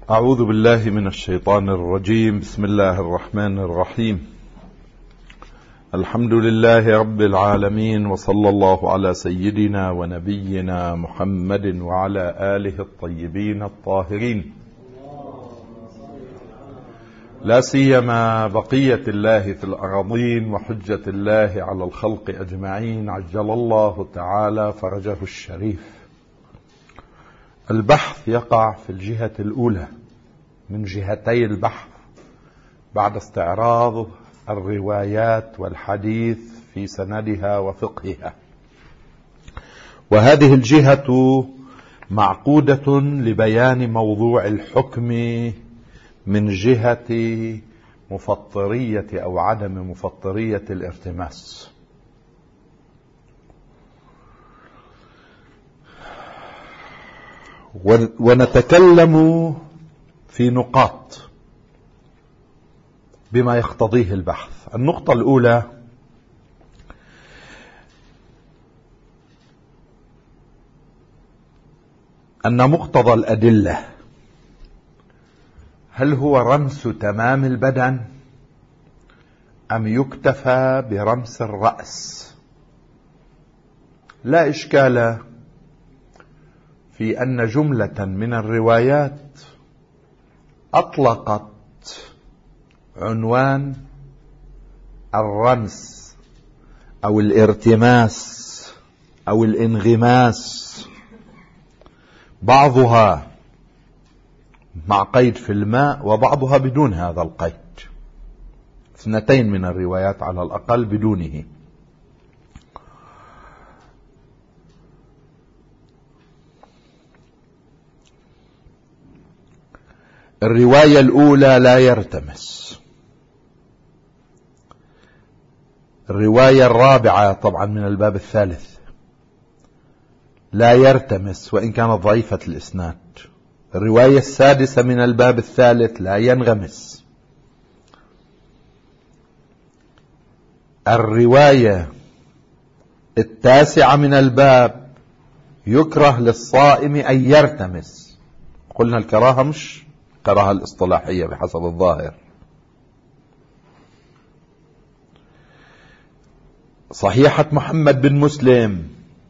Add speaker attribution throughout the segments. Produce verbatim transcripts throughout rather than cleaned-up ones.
Speaker 1: أعوذ بالله من الشيطان الرجيم. بسم الله الرحمن الرحيم. الحمد لله رب العالمين، وصلى الله على سيدنا ونبينا محمد وعلى آله الطيبين الطاهرين، لا سيما بقية الله في الأراضين وحجة الله على الخلق أجمعين، عجل الله تعالى فرجه الشريف. البحث يقع في الجهة الأولى من جهتي البحث بعد استعراض الروايات والحديث في سندها وفقهها، وهذه الجهة معقودة لبيان موضوع الحكم من جهة مفطرية أو عدم مفطرية الارتماس. ونتكلم في نقاط بما يقتضيه البحث. النقطة الأولى: أن مقتضى الأدلة هل هو رمس تمام البدن أم يكتفى برمس الرأس؟ لا إشكال في أن جملة من الروايات أطلقت عنوان الرمس أو الارتماس أو الانغماس، بعضها مع قيد في الماء وبعضها بدون هذا القيد، اثنتين من الروايات على الأقل بدونه. الرواية الأولى لا يرتمس. الرواية الرابعة طبعا من الباب الثالث لا يرتمس وإن كانت ضعيفة الإسناد. الرواية السادسة من الباب الثالث لا ينغمس. الرواية التاسعة من الباب يكره للصائم أن يرتمس. قلنا الكراهة مش كراهة الاصطلاحية بحسب الظاهر. صحيحة محمد بن مسلم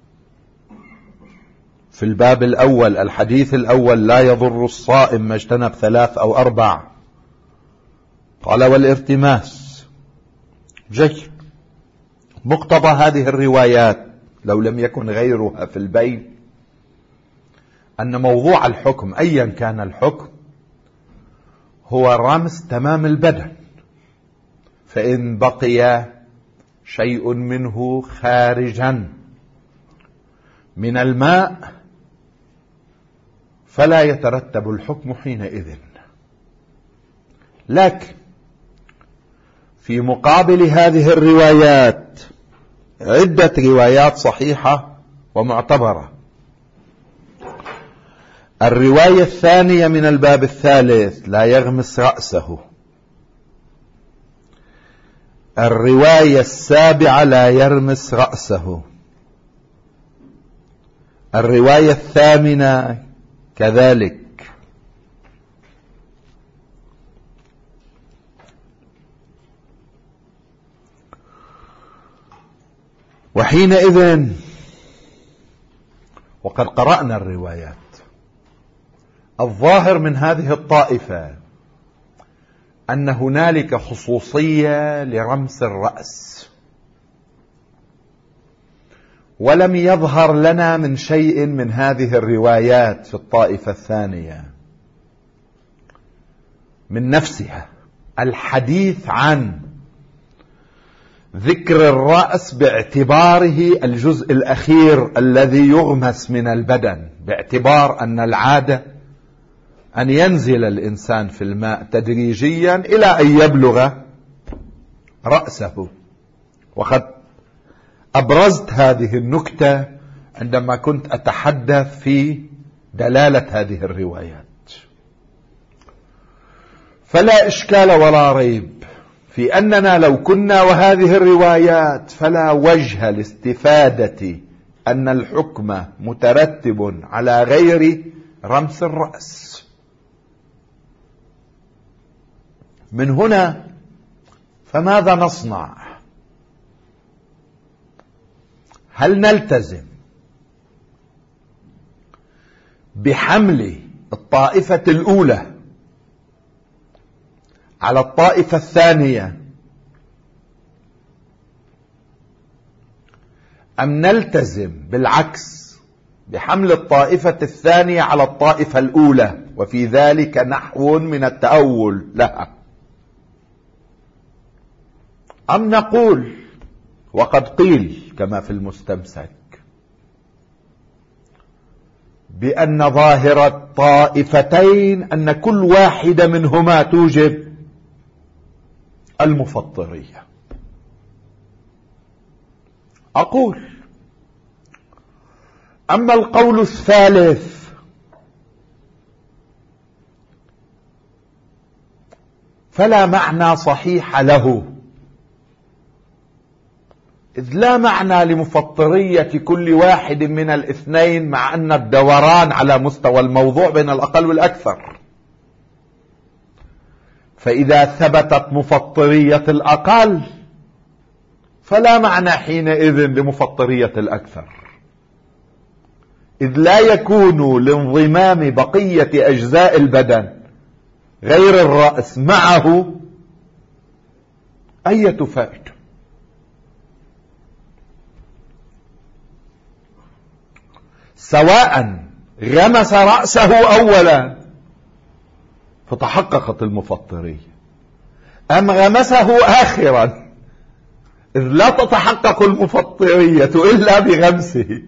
Speaker 1: في الباب الأول الحديث الأول: لا يضر الصائم ما اجتنب ثلاث أو أربع. قال: والارتماس. جيد. مقتضى هذه الروايات لو لم يكن غيرها في البين أن موضوع الحكم أيا كان الحكم هو رمس تمام البدن، فإن بقي شيء منه خارجا من الماء فلا يترتب الحكم حينئذ. لكن في مقابل هذه الروايات عدة روايات صحيحة ومعتبرة. الرواية الثانية من الباب الثالث: لا يغمس رأسه. الرواية السابعة: لا يرمس رأسه. الرواية الثامنة كذلك. وحينئذ وقد قرأنا الروايات، الظاهر من هذه الطائفة أن هنالك خصوصية لرمس الرأس، ولم يظهر لنا من شيء من هذه الروايات في الطائفة الثانية من نفسها الحديث عن ذكر الرأس باعتباره الجزء الأخير الذي يغمس من البدن، باعتبار أن العادة أن ينزل الإنسان في الماء تدريجيا إلى أن يبلغ رأسه. وقد أبرزت هذه النكتة عندما كنت أتحدث في دلالة هذه الروايات. فلا إشكال ولا ريب في أننا لو كنا وهذه الروايات فلا وجه لاستفادة أن الحكم مترتب على غير رمس الرأس. من هنا فماذا نصنع؟ هل نلتزم بحمل الطائفة الأولى على الطائفة الثانية، أم نلتزم بالعكس بحمل الطائفة الثانية على الطائفة الأولى، وفي ذلك نحو من التأول لها؟ أم نقول وقد قيل كما في المستمسك بأن ظاهرة الطائفتين أن كل واحدة منهما توجب المفطرية؟ أقول أما القول الثالث فلا معنى صحيح له، إذ لا معنى لمفطرية كل واحد من الاثنين مع أن الدوران على مستوى الموضوع بين الأقل والأكثر. فإذا ثبتت مفطرية الأقل فلا معنى حينئذ لمفطرية الأكثر، إذ لا يكون لانضمام بقية أجزاء البدن غير الرأس معه أي فائدة. سواء غمس رأسه أولا فتحققت المفطرية، أم غمسه آخرا، إذ لا تتحقق المفطرية إلا بغمسه.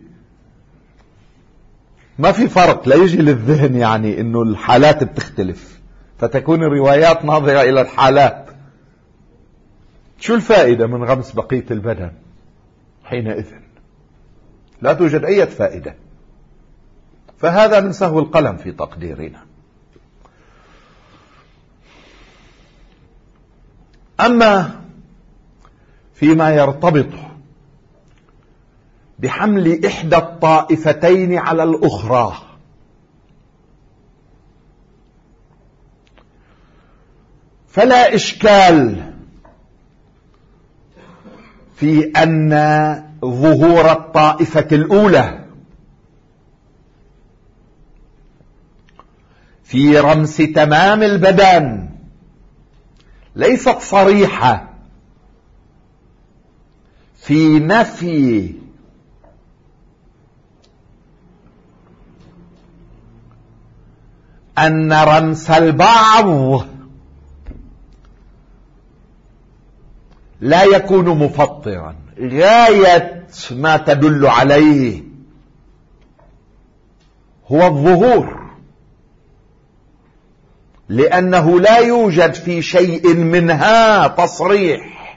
Speaker 1: ما في فرق، لا يجي للذهن يعني إنه الحالات بتختلف فتكون الروايات ناظرة إلى الحالات. شو الفائدة من غمس بقية البدن حينئذ؟ لا توجد أي فائدة. فهذا من سهو القلم في تقديرنا. أما فيما يرتبط بحمل إحدى الطائفتين على الأخرى، فلا إشكال في أن ظهور الطائفة الأولى في رمس تمام البدن ليست صريحة في نفي أن رمس البعض لا يكون مفطرا. غاية ما تدل عليه هو الظهور، لأنه لا يوجد في شيء منها تصريح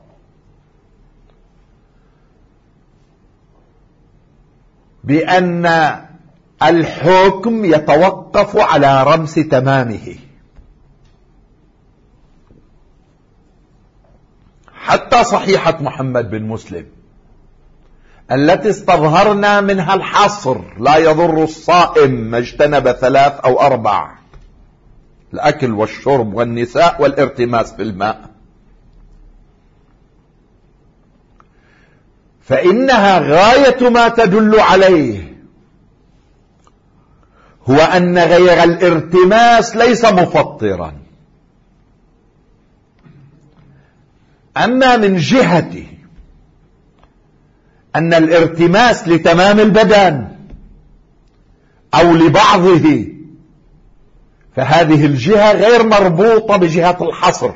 Speaker 1: بأن الحكم يتوقف على رمس تمامه. حتى صحيحة محمد بن مسلم التي استظهرنا منها الحصر لا يضر الصائم ما اجتنب ثلاث أو أربع، الأكل والشرب والنساء والارتماس في الماء، فإنها غاية ما تدل عليه هو أن غير الارتماس ليس مفطرا. أما من جهة أن الارتماس لتمام البدن أو لبعضه فهذه الجهة غير مربوطة بجهة الحصر،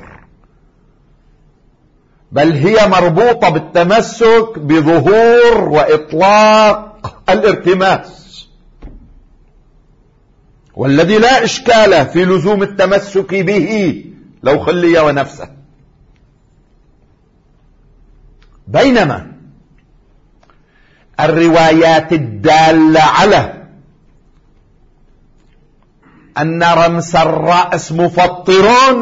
Speaker 1: بل هي مربوطة بالتمسك بظهور وإطلاق الارتماس، والذي لا إشكال في لزوم التمسك به لو خلي ونفسه. بينما الروايات الدالة على أن رمس الرأس مفطر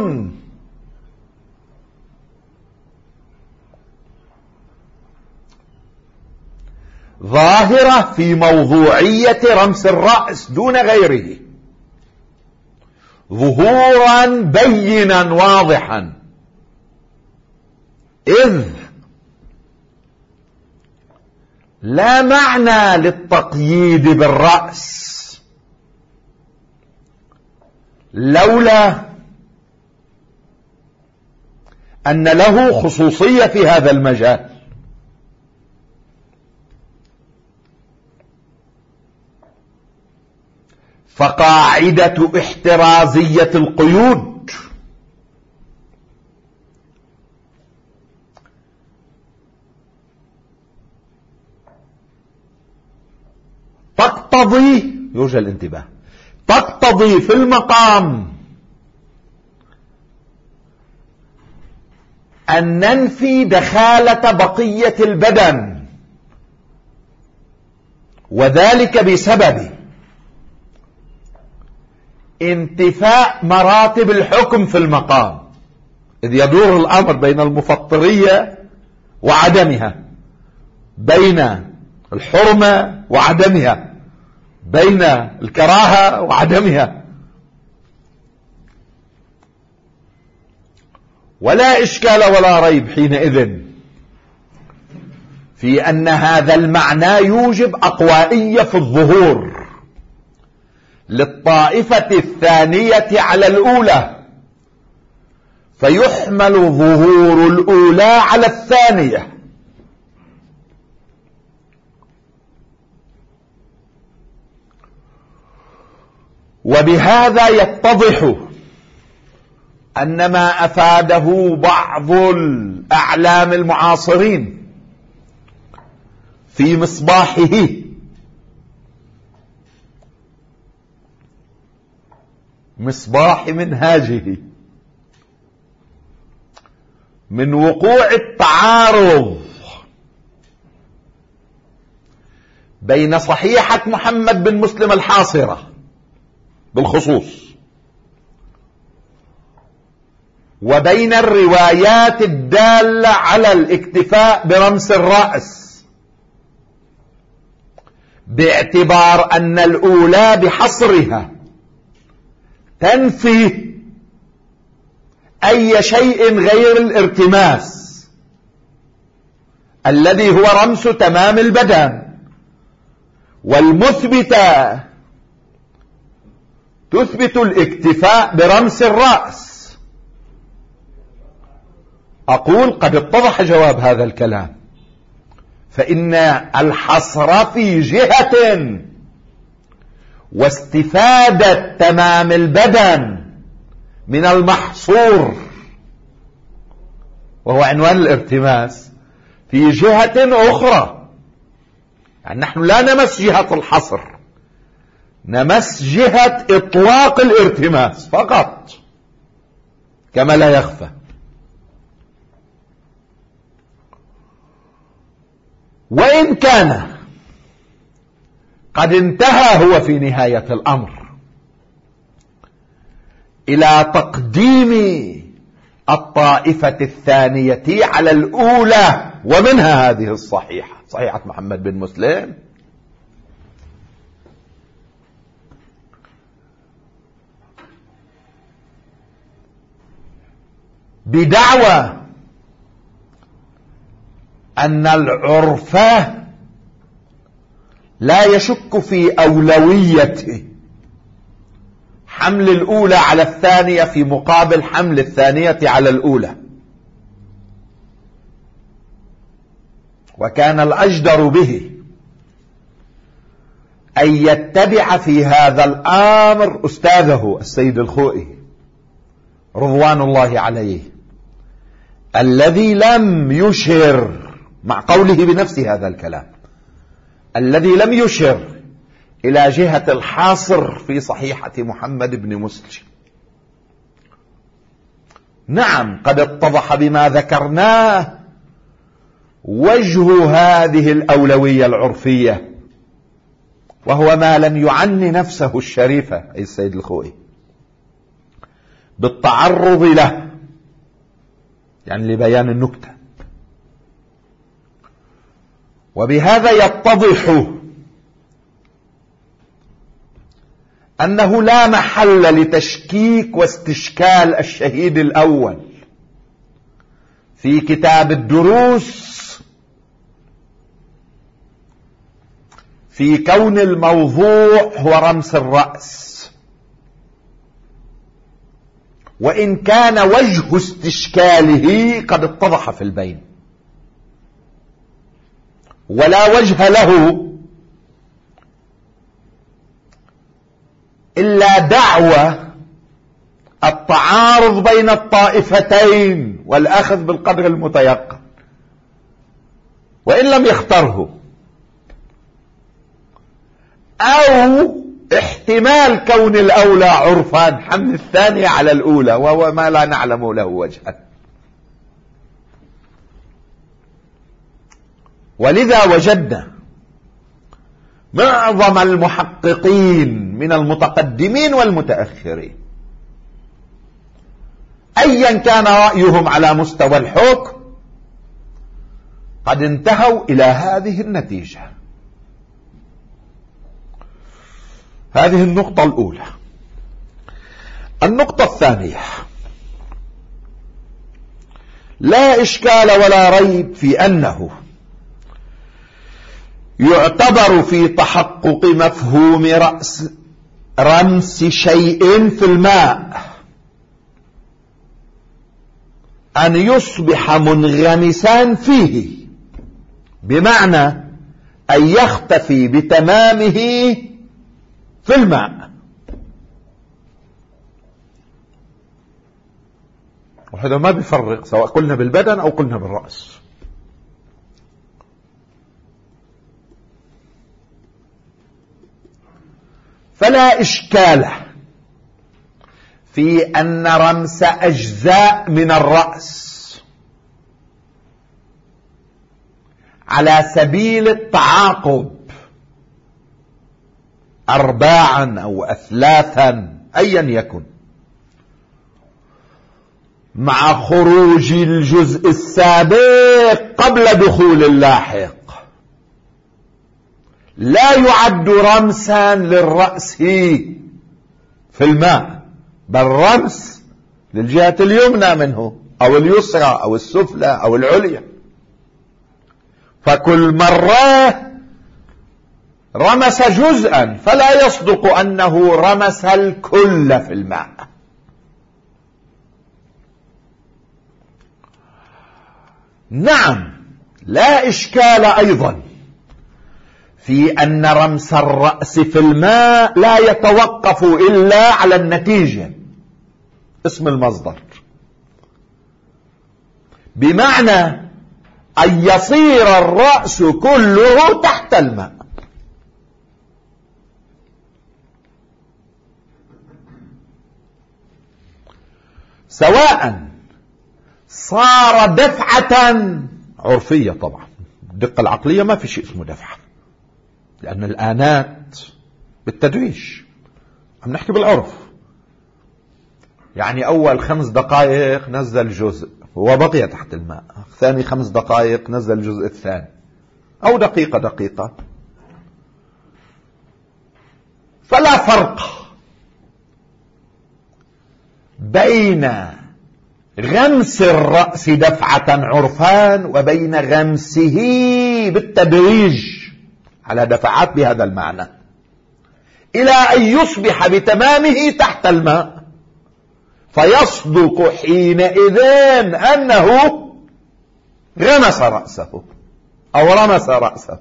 Speaker 1: ظاهرة في موضوعية رمس الرأس دون غيره، ظهورا بينا واضحا، إذ لا معنى للتقييد بالرأس لولا أن له خصوصية في هذا المجال. فقاعدة احترازية القيود تقتضي، يرجى الانتباه، تقتضي في المقام أن ننفي دخالة بقية البدن، وذلك بسبب انتفاء مراتب الحكم في المقام، إذ يدور الأمر بين المفطرية وعدمها، بين الحرمة وعدمها، بين الكراهة وعدمها. ولا إشكال ولا ريب حينئذ في أن هذا المعنى يوجب أقوائية في الظهور للطائفة الثانية على الأولى، فيحمل ظهور الأولى على الثانية. وبهذا يتضح أن ما أفاده بعض الأعلام المعاصرين في مصباحه مصباح منهاجه من وقوع التعارض بين صحيحة محمد بن مسلم الحاصرة بالخصوص وبين الروايات الدالة على الاكتفاء برمس الرأس، باعتبار أن الأولى بحصرها تنفي أي شيء غير الارتماس الذي هو رمس تمام البدن، والمثبتة تثبت الاكتفاء برمس الرأس. أقول قد اتضح جواب هذا الكلام، فإن الحصر في جهة واستفادة تمام البدن من المحصور وهو عنوان الارتماس في جهة أخرى. يعني نحن لا نمس جهة الحصر، نمس جهة إطلاق الارتماس فقط، كما لا يخفى. وإن كان قد انتهى هو في نهاية الأمر إلى تقديم الطائفة الثانية على الأولى، ومنها هذه الصحيحة، صحيحة محمد بن مسلم، بدعوى أن العرف لا يشك في أولوية حمل الأولى على الثانية في مقابل حمل الثانية على الأولى، وكان الأجدر به أن يتبع في هذا الأمر أستاذه السيد الخوئي رضوان الله عليه، الذي لم يشر مع قوله بنفسه هذا الكلام، الذي لم يشر إلى جهة الحاصر في صحيحة محمد بن مسلم. نعم قد اتضح بما ذكرناه وجه هذه الأولوية العرفية، وهو ما لم يعني نفسه الشريفة أي السيد الخوئي بالتعرض له، يعني لبيان النكتة. وبهذا يتضح أنه لا محل لتشكيك واستشكال الشهيد الأول في كتاب الدروس في كون الموضوع هو رمس الرأس، وإن كان وجه استشكاله قد اتضح في البين، ولا وجه له إلا دعوى التعارض بين الطائفتين والأخذ بالقدر المتيقن، وإن لم يختره، أو احتمال كون الأولى عرفان حمل الثانية على الأولى، وهو ما لا نعلم له وجها. ولذا وجدنا معظم المحققين من المتقدمين والمتأخرين أيا كان رأيهم على مستوى الحكم قد انتهوا إلى هذه النتيجة. هذه النقطة الأولى. النقطة الثانية: لا إشكال ولا ريب في أنه يعتبر في تحقق مفهوم رأس رمس شيء في الماء أن يصبح منغمسا فيه، بمعنى أن يختفي بتمامه في الماء. وهذا ما بيفرق سواء قلنا بالبدن أو قلنا بالرأس. فلا إشكال في أن رمس أجزاء من الرأس على سبيل التعاقب أرباعا أو أثلاثا أيا يكن مع خروج الجزء السابق قبل دخول اللاحق لا يعد رمسا للرأس في الماء، بل رمس للجهة اليمنى منه أو اليسرى أو السفلى أو العليا. فكل مرة رمس جزءا فلا يصدق أنه رمس الكل في الماء. نعم، لا إشكال أيضا في أن رمس الرأس في الماء لا يتوقف إلا على النتيجة، اسم المصدر، بمعنى أن يصير الرأس كله تحت الماء. سواء صار دفعة عرفية، طبعا الدقة العقلية ما في شيء اسمه دفعة، لأن الآنات بالتدريج، عم نحكي بالعرف. يعني أول خمس دقائق نزل جزء وبقي تحت الماء، ثاني خمس دقائق نزل الجزء الثاني، أو دقيقة دقيقة. فلا فرق بين غمس الرأس دفعة عرفان وبين غمسه بالتدريج على دفعات بهذا المعنى إلى أن يصبح بتمامه تحت الماء، فيصدق حينئذ أنه غمس رأسه أو رمس رأسه.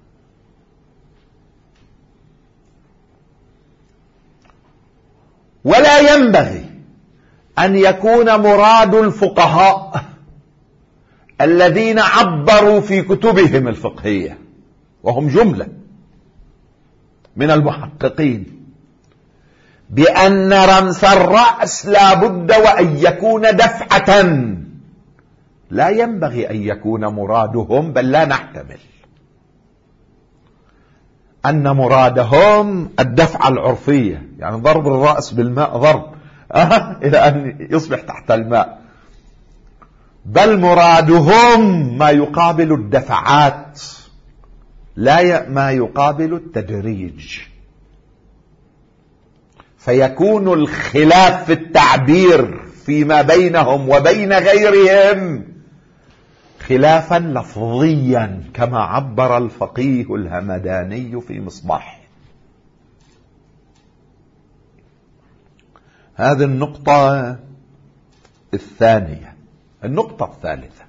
Speaker 1: ولا ينبغي أن يكون مراد الفقهاء الذين عبروا في كتبهم الفقهية، وهم جملة من المحققين، بأن رمس الرأس لا بد وأن يكون دفعة. لا ينبغي أن يكون مرادهم، بل لا نحتمل أن مرادهم الدفعة العرفية، يعني ضرب الرأس بالماء ضرب أه إلى أن يصبح تحت الماء، بل مرادهم ما يقابل الدفعات لا ما يقابل التدريج. فيكون الخلاف في التعبير فيما بينهم وبين غيرهم خلافا لفظيا كما عبر الفقيه الهمداني في مصباح. هذه النقطة الثانية. النقطة الثالثة: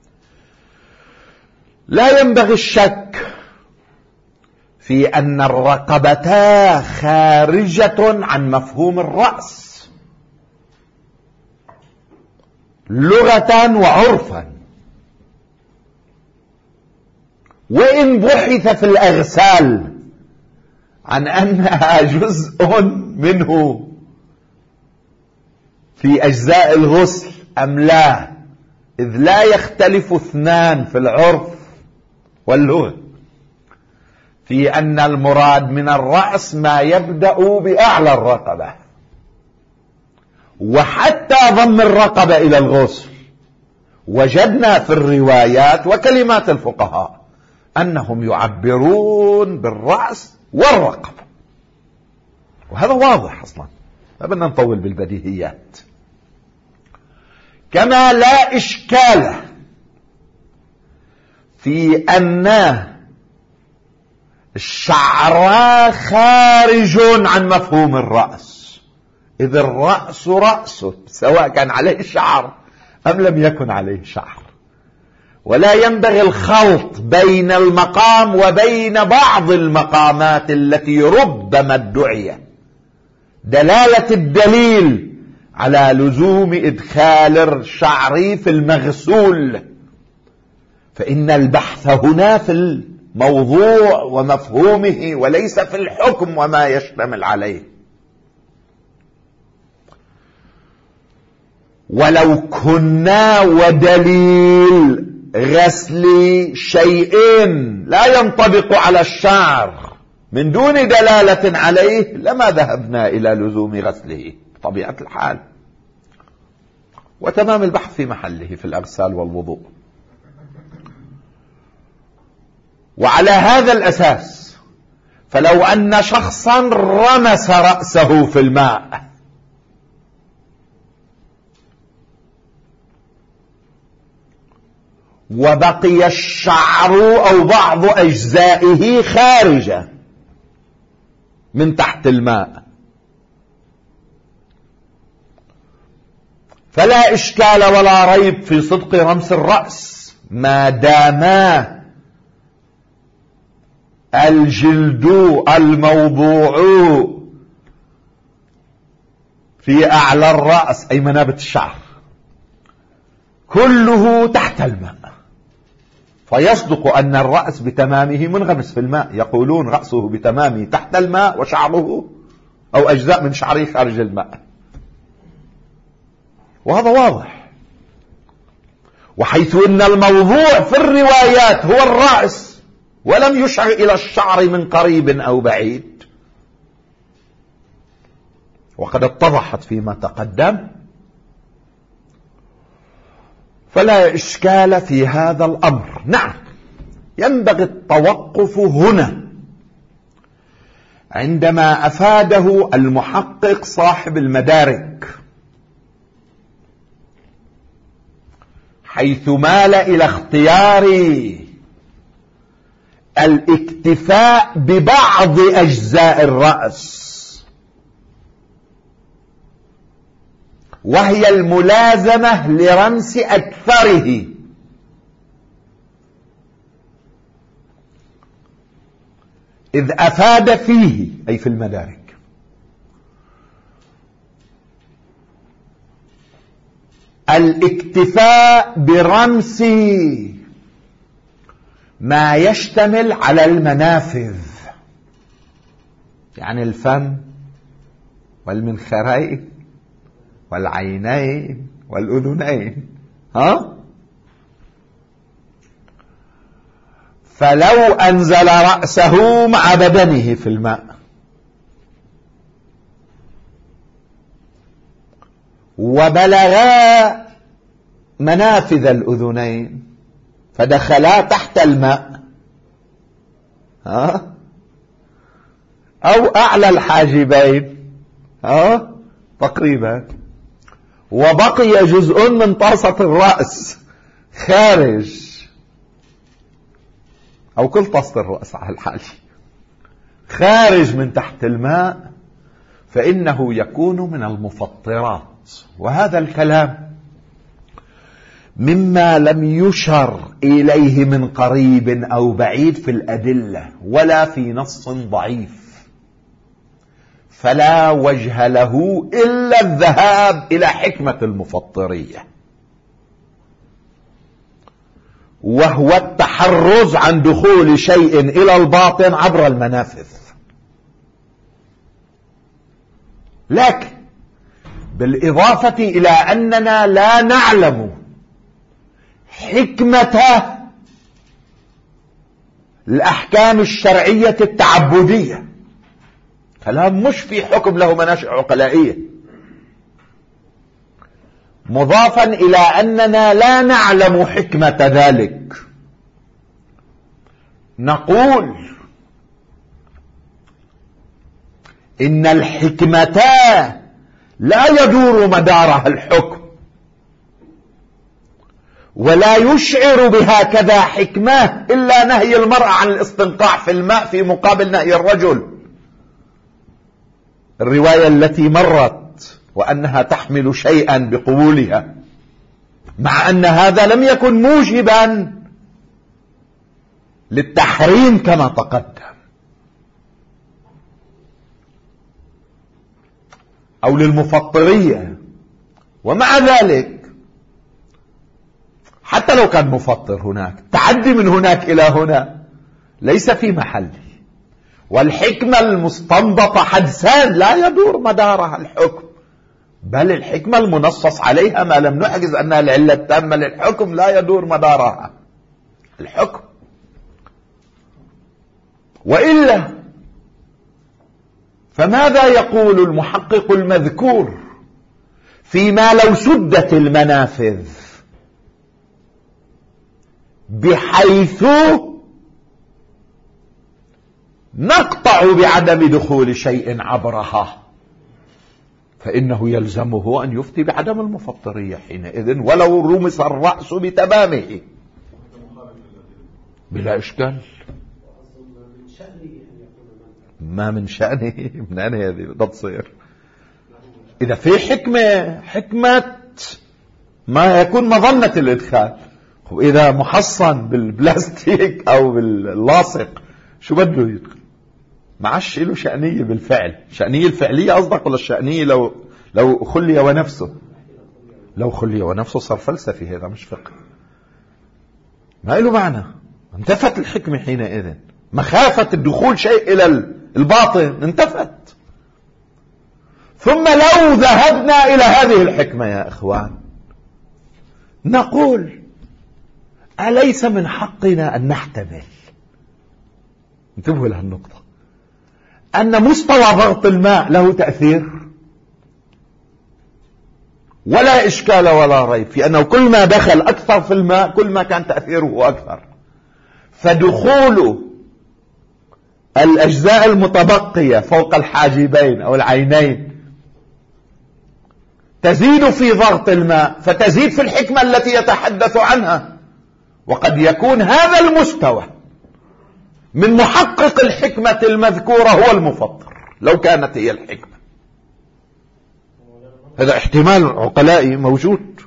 Speaker 1: لا ينبغي الشك في أن الرقبة خارجة عن مفهوم الرأس لغة وعرفا، وإن بحث في الأغسال عن أنها جزء منه في أجزاء الغسل أم لا، إذ لا يختلف اثنان في العرف واللغة في أن المراد من الرأس ما يبدأ بأعلى الرقبة، وحتى ضم الرقبة إلى الغسل وجدنا في الروايات وكلمات الفقهاء أنهم يعبرون بالرأس والرقبة، وهذا واضح أصلا، ما بدنا نطول بالبديهيات. كما لا إشكال في أن الشعر خارج عن مفهوم الرأس، إذ الرأس رأسه سواء كان عليه شعر أم لم يكن عليه شعر، ولا ينبغي الخلط بين المقام وبين بعض المقامات التي ربما ادعي دلالة الدليل على لزوم إدخال الشعر في المغسول، فإن البحث هنا في الموضوع ومفهومه وليس في الحكم وما يشتمل عليه. ولو كنا ودليل غسل شيئين لا ينطبق على الشعر من دون دلالة عليه لما ذهبنا إلى لزوم غسله بطبيعة الحال، وتمام البحث في محله في الأغسال والوضوء. وعلى هذا الأساس فلو أن شخصا رمس رأسه في الماء وبقي الشعر أو بعض أجزائه خارجة من تحت الماء، فلا إشكال ولا ريب في صدق رمس الرأس ما دام الجلد الموضوع في أعلى الرأس أي منابت الشعر كله تحت الماء، فيصدق أن الرأس بتمامه منغمس في الماء. يقولون رأسه بتمامه تحت الماء وشعره أو أجزاء من شعره خارج الماء، وهذا واضح. وحيث أن الموضوع في الروايات هو الرأس ولم يشعر إلى الشعر من قريب أو بعيد، وقد اتضحت فيما تقدم، فلا إشكال في هذا الأمر. نعم، ينبغي التوقف هنا عندما أفاده المحقق صاحب المدارك، حيث مال إلى اختيار الاكتفاء ببعض أجزاء الرأس، وهي الملازمة لرمس أكثره، إذ أفاد فيه أي في المدارك الاكتفاء برمس ما يشتمل على المنافذ، يعني الفم والمنخرين والعينين والأذنين، ها؟ فلو أنزل رأسه مع بدنه في الماء وبلغا منافذ الأذنين فدخلا تحت الماء، ها؟ أو أعلى الحاجبين اه تقريبا، وبقي جزء من طاسة الرأس خارج، او كل طاسة الرأس على الحال خارج من تحت الماء، فإنه يكون من المفطرات. وهذا الكلام مما لم يشر إليه من قريب أو بعيد في الأدلة ولا في نص ضعيف، فلا وجه له إلا الذهاب إلى حكمة المفطرية، وهو التحرز عن دخول شيء إلى الباطن عبر المنافذ. لكن بالإضافة إلى أننا لا نعلم حكمة الأحكام الشرعية التعبدية، كلام مش في حكم له مناشئ عقلائية، مضافا إلى أننا لا نعلم حكمة ذلك، نقول إن الحكمة لا يدور مدارها الحكم، ولا يشعر بهكذا حكمة إلا نهي المرأة عن الاستنقاع في الماء في مقابل نهي الرجل، الرواية التي مرت، وأنها تحمل شيئا بقبولها، مع أن هذا لم يكن موجبا للتحريم كما تقدم أو للمفطرية. ومع ذلك حتى لو كان مفطر هناك، تعدي من هناك إلى هنا ليس في محله، والحكمة المستنبطة حدسان لا يدور مدارها الحكم، بل الحكمة المنصص عليها ما لم نحجز أنها العلة التامة للحكم لا يدور مدارها الحكم. وإلا فماذا يقول المحقق المذكور فيما لو سدت المنافذ بحيث نقطع بعدم دخول شيء عبرها، فإنه يلزمه أن يفتي بعدم المفطرية حينئذ ولو رمس الرأس بتمامه بلا إشكال. ما من شأنه من أين هذه بدها تصير؟ إذا في حكمة، حكمة ما يكون مظنة الإدخال، وإذا محصن بالبلاستيك أو باللاصق شو بده يدخل؟ ما عادش له شأنية بالفعل. شأنية الفعلية قصدك ولا الشأنية لو لو خلي ونفسه؟ لو خلي ونفسه صار فلسفي، هذا مش فقه، ما له معنى. انتفت الحكمة حينئذ، مخافة الدخول شيء إلى الباطن انتفت. ثم لو ذهبنا إلى هذه الحكمة يا إخوان نقول أليس من حقنا أن نحتمل، انتبهوا لهالنقطة، أن مستوى ضغط الماء له تأثير؟ ولا إشكال ولا ريب في أنه كل ما دخل أكثر في الماء كل ما كان تأثيره أكثر، فدخول الأجزاء المتبقية فوق الحاجبين أو العينين تزيد في ضغط الماء فتزيد في الحكمة التي يتحدث عنها. وقد يكون هذا المستوى من محقق الحكمة المذكورة هو المفطر لو كانت هي الحكمة. هذا احتمال عقلائي موجود.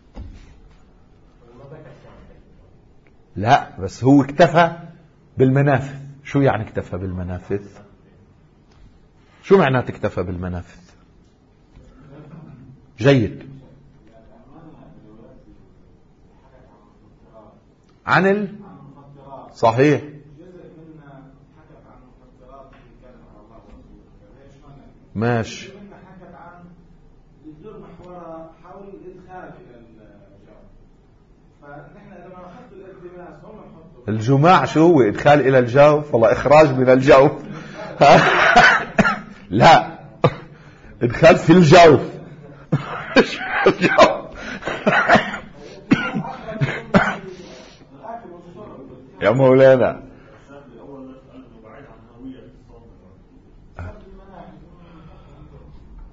Speaker 1: لا بس هو اكتفى بالمنافذ. شو يعني اكتفى بالمنافذ؟ شو معناه اكتفى بالمنافذ؟ جيد. عن ال صحيح ماشي. الجماع شو هو؟ ادخال الى الجوف ولا اخراج من الجوف؟ لا ادخال في الجوف. يا مولانا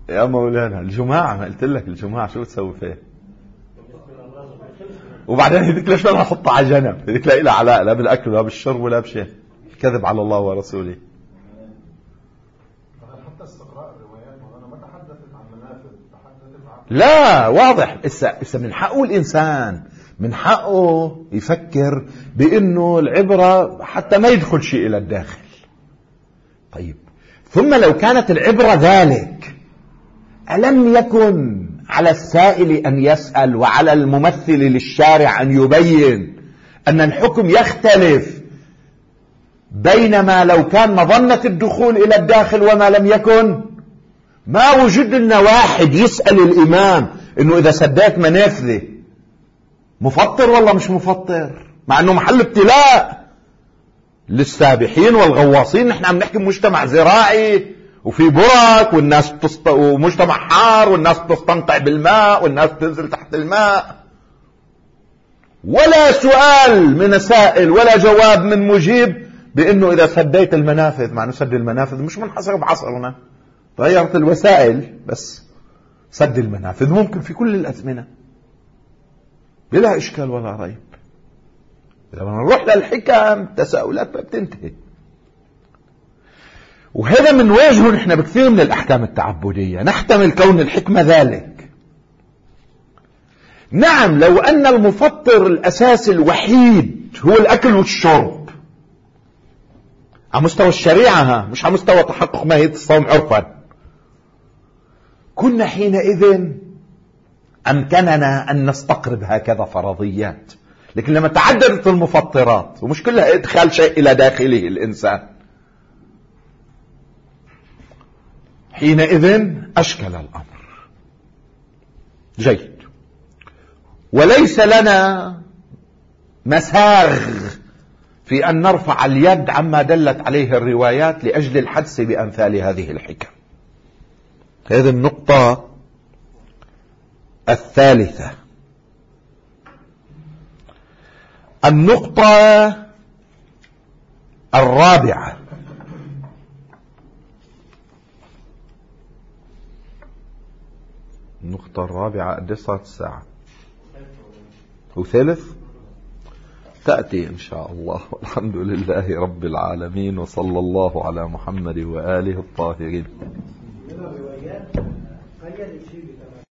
Speaker 1: يا مولانا الجماعة، ما قلت لك الجماعة شو تسوي فيه؟ وبعدين هذيك ليش بدنا نحطها على جنب؟ هذيك لا إلها علاقة لا بالأكل ولا بالشرب ولا بشيء، كذب على الله ورسوله.
Speaker 2: حتى استقراء الروايات وأنا ما تحدثت عن منافذ، تحدثت عن
Speaker 1: لا واضح. إسا إسا من حقه الإنسان من حقه يفكر بأنه العبرة حتى ما يدخل شيء إلى الداخل. طيب ثم لو كانت العبرة ذلك، ألم يكن على السائل أن يسأل وعلى الممثل للشارع أن يبين أن الحكم يختلف بينما لو كان مظنة الدخول إلى الداخل وما لم يكن؟ ما وجد لنا واحد يسأل الإمام إنه إذا سديت منافذي مفطر والله مش مفطر، مع إنه محل ابتلاء للسابحين والغواصين. نحن عم نحكي مجتمع زراعي وفي برك والناس بتست... ومجتمع حار والناس بتستنقع بالماء والناس بتنزل تحت الماء، ولا سؤال من سائل ولا جواب من مجيب بانه اذا سديت المنافذ. مع انه سد المنافذ مش منحصر بعصرنا، غيرت الوسائل، بس سد المنافذ ممكن في كل الازمنه بلا اشكال ولا ريب. لما نروح للحكم تساؤلات ما بتنتهي. وهذا من وجهه نحن بكثير من الأحكام التعبدية نحتمل كون الحكمة ذلك. نعم لو أن المفطر الأساسي الوحيد هو الأكل والشرب على مستوى الشريعة، مش على مستوى تحقق ماهية الصوم عرفا، كنا حينئذ أمكننا أن نستقرب هكذا فرضيات. لكن لما تعددت المفطرات ومش كلها إدخال شيء إلى داخله الإنسان، حينئذ أشكل الأمر. جيد. وليس لنا مساغ في أن نرفع اليد عما دلت عليه الروايات لأجل الحدس بأمثال هذه الحكم. هذه النقطة الثالثة. النقطة الرابعة، النقطة الرابعة قد ايش صارت الساعة؟ وثلث تأتي إن شاء الله. والحمد لله رب العالمين، وصلى الله على محمد وآله الطاهرين.